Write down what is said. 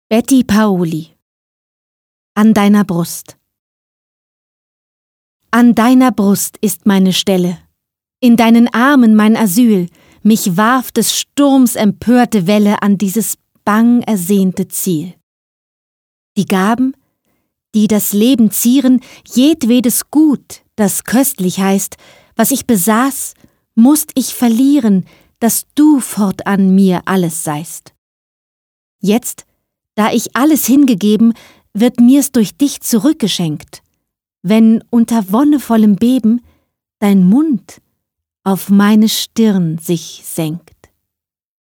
Betty Paoli. An deiner Brust. An deiner Brust ist meine Stelle, in deinen Armen mein Asyl, mich warf des Sturms empörte Welle an dieses bang ersehnte Ziel. Die Gaben, die das Leben zieren, jedwedes Gut, das köstlich heißt, was ich besaß, musst ich verlieren, dass du fortan mir alles seist. Jetzt, da ich alles hingegeben, wird mir's durch dich zurückgeschenkt, wenn unter wonnevollem Beben dein Mund auf meine Stirn sich senkt.